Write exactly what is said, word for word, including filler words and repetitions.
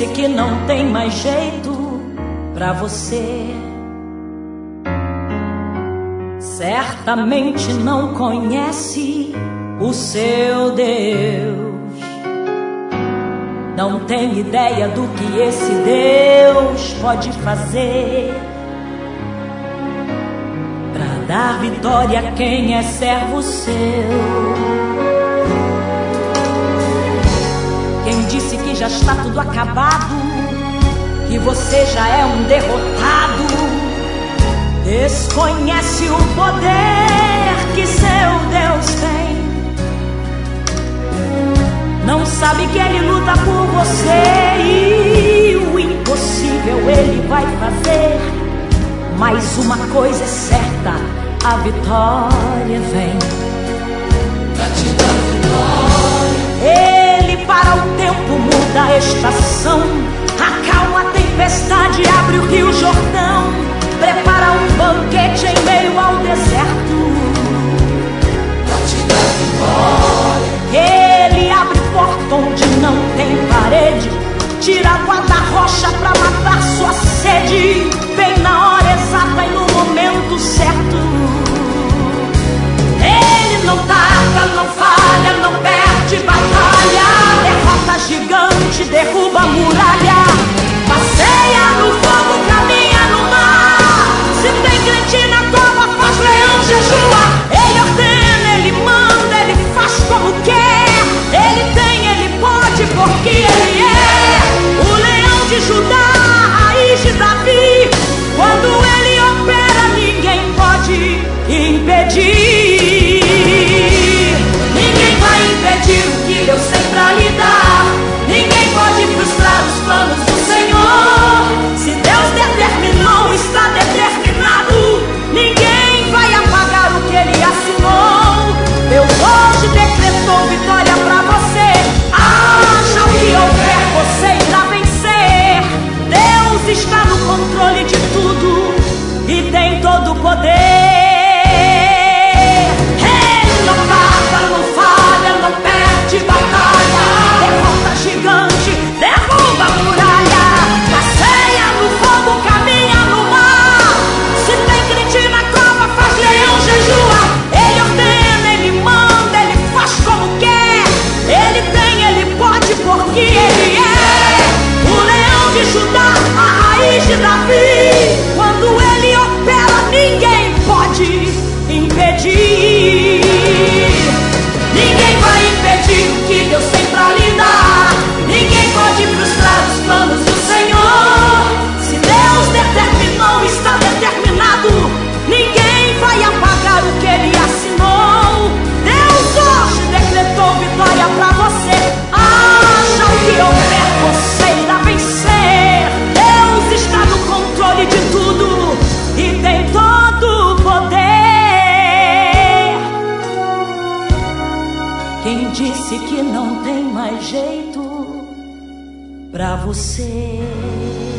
disse que não tem mais jeito pra você? Certamente não conhece o seu Deus. Não tem ideia do que esse Deus pode fazer pra dar vitória a quem é servo seu. Quem disse que já está tudo acabado, que você já é um derrotado, desconhece o poder que seu Deus tem. Não sabe que Ele luta por você e o impossível Ele vai fazer. Mas uma coisa é certa, a vitória vem pra te dar vitória. Ele para o tempo, muda a estação, acalma a tempestade, abre o rio Jordão, prepara um banquete em meio ao deserto pra te dar vitória. Ele abre porta onde não tem parede, tira água da rocha pra matar sua sede, vem na hora exata e no momento certo. Ele não tarda, não falha, não perde batalha, derrota gigante, derruba a muralha, passeia no fogo, caminha no mar. Se tem crente na cova, faz leão jejua. Ele ordena, ele manda, ele faz como quer. Ele tem, ele pode, porque ele é o leão de Judá, a raiz de Davi. Quando ele opera, ninguém pode impedir. Ninguém vai impedir o que Deus tem pra lhe dar. Ninguém pode frustrar os planos do Senhor. Se Deus determinou, está determinado. Ninguém vai apagar o que Ele assinou. Deus hoje decretou vitória pra você. Haja o que houver, você irá vencer. Deus está no controle de tudo e tem todo o poder. Ele não tarda, não falha, não perde batalha, derrota gigante, derruba a muralha, passeia no fogo, caminha no mar. Se tem crente na cova, faz leão jejua. Ele ordena, ele manda, ele faz como quer. Ele tem, ele pode, porque ele é o leão de Judá, a raiz de Davi. Quando ele opera, ninguém pode impedir. Ninguém vai impedir o que Deus tem pra lhe dar. Ninguém pode frustrar os planos do Senhor. Se Deus determinou, está determinado. Ninguém vai apagar o que Ele assinou. Deus hoje decretou vitória pra você. Haja o que houver, você irá vencer. Deus está no controle de tudo e tem todo o poder. Quem disse que não tem mais jeito pra você?